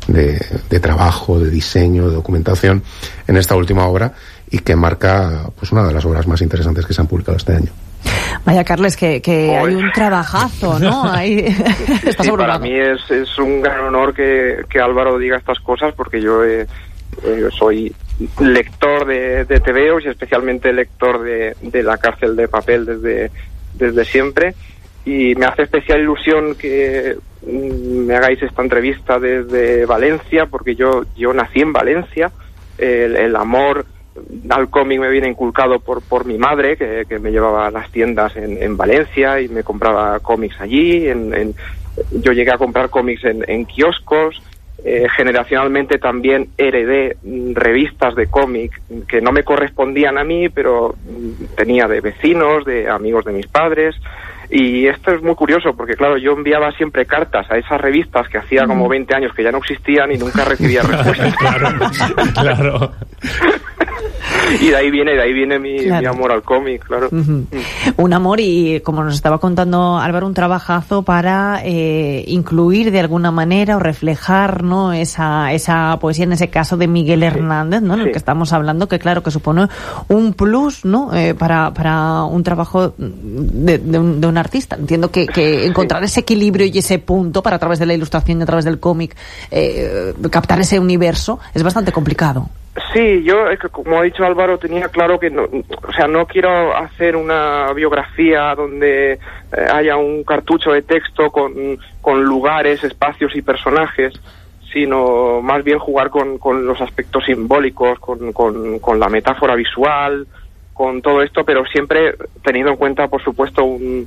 de trabajo, de diseño, de documentación en esta última obra, y que marca pues una de las obras más interesantes que se han publicado este año. Vaya, Carles, que hay un trabajazo, ¿no? Ahí estás sí, para mí es un gran honor que Álvaro diga estas cosas, porque yo soy lector de tebeos y especialmente lector de La cárcel de papel desde siempre, y me hace especial ilusión que me hagáis esta entrevista desde Valencia, porque yo nací en Valencia. El amor al cómic me viene inculcado por mi madre, que me llevaba a las tiendas en Valencia y me compraba cómics allí. Yo llegué a comprar cómics en kioscos. Generacionalmente también heredé revistas de cómic que no me correspondían a mí, pero tenía de vecinos, de amigos de mis padres. Y esto es muy curioso, porque claro, yo enviaba siempre cartas a esas revistas que hacía como 20 años que ya no existían y nunca recibía respuesta. Claro. Y de ahí viene mi amor al cómic, claro. Un amor, y como nos estaba contando Álvaro, un trabajazo para incluir de alguna manera o reflejar, ¿no?, esa poesía, en ese caso de Miguel Hernández, ¿no?, en el que estamos hablando, que claro, que supone un plus, ¿no?, para un trabajo de un artista. Entiendo que encontrar ese equilibrio y ese punto para, a través de la ilustración y a través del cómic, captar ese universo es bastante complicado. Sí, yo, como ha dicho Álvaro, tenía claro que no quiero hacer una biografía donde haya un cartucho de texto con lugares, espacios y personajes, sino más bien jugar con los aspectos simbólicos, con la metáfora visual, con todo esto, pero siempre teniendo en cuenta, por supuesto, un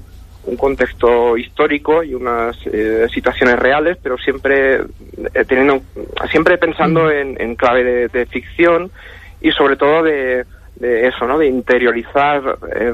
contexto histórico y unas situaciones reales, pero siempre pensando en clave de ficción, y sobre todo de eso, ¿no?, de interiorizar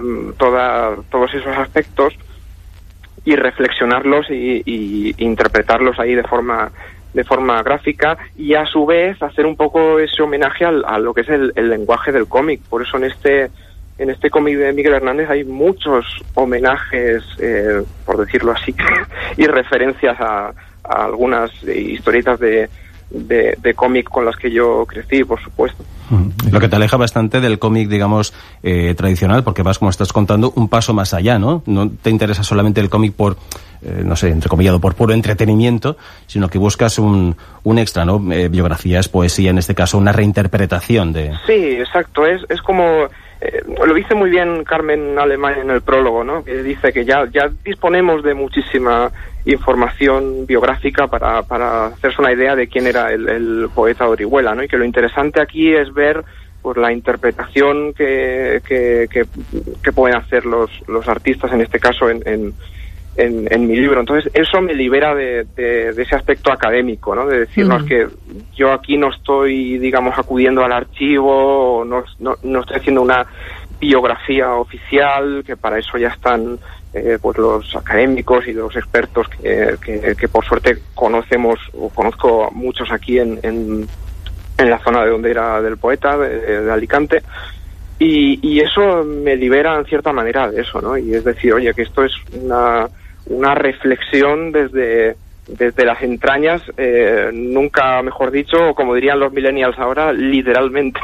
todos esos aspectos y reflexionarlos y interpretarlos ahí de forma gráfica, y a su vez hacer un poco ese homenaje a lo que es el lenguaje del cómic. Por eso en este cómic de Miguel Hernández hay muchos homenajes, por decirlo así, y referencias a algunas historietas de cómic con las que yo crecí, por supuesto. Lo que te aleja bastante del cómic, digamos, tradicional, porque vas, como estás contando, un paso más allá, ¿no? No te interesa solamente el cómic por, no sé, entrecomillado, por puro entretenimiento, sino que buscas un extra, ¿no? Biografías, poesía, en este caso, una reinterpretación de... Sí, exacto. Es como... lo dice muy bien Carmen Alemán en el prólogo, ¿no?, que dice que ya disponemos de muchísima información biográfica para hacerse una idea de quién era el poeta de Orihuela, ¿no?, y que lo interesante aquí es ver pues la interpretación que pueden hacer los artistas, en este caso en mi libro. Entonces eso me libera de ese aspecto académico, ¿no?, de decirnos que yo aquí no estoy, digamos, acudiendo al archivo, no estoy haciendo una biografía oficial, que para eso ya están pues los académicos y los expertos que por suerte conozco muchos aquí en la zona de donde era del poeta, de Alicante. Y eso me libera en cierta manera de eso, ¿no? Y es decir, oye, que esto es una reflexión desde las entrañas, nunca mejor dicho, o como dirían los millennials ahora, literalmente.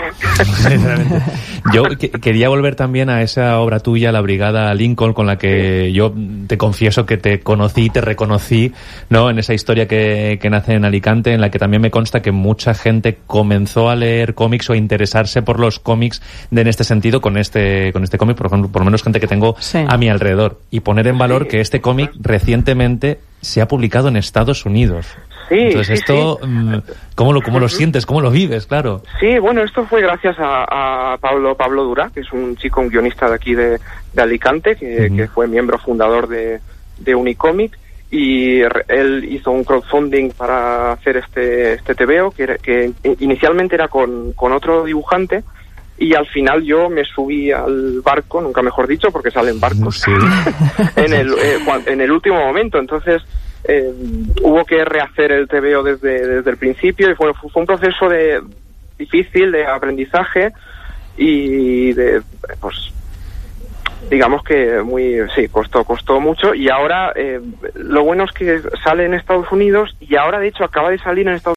Yo quería volver también a esa obra tuya, La Brigada Lincoln, con la que yo te confieso que te conocí, te reconocí, ¿no?, en esa historia que nace en Alicante, en la que también me consta que mucha gente comenzó a leer cómics o a interesarse por los cómics en este sentido con este cómic, por ejemplo, por lo menos gente que tengo a mi alrededor, y poner en valor que este cómic recientemente se ha publicado en Estados Unidos. Sí. Entonces esto, ¿cómo lo sientes? ¿Cómo lo vives? Claro. Sí, bueno, esto fue gracias a Pablo Durá, que es un guionista de aquí de Alicante, que fue miembro fundador de Unicomic, y él hizo un crowdfunding para hacer este tebeo, que inicialmente era con otro dibujante, y al final yo me subí al barco, nunca mejor dicho, porque salen barcos, en el último momento. Entonces hubo que rehacer el tebeo desde el principio, y fue un proceso difícil de aprendizaje y pues digamos que costó mucho. Y ahora lo bueno es que sale en Estados Unidos, y ahora de hecho acaba de salir en Estados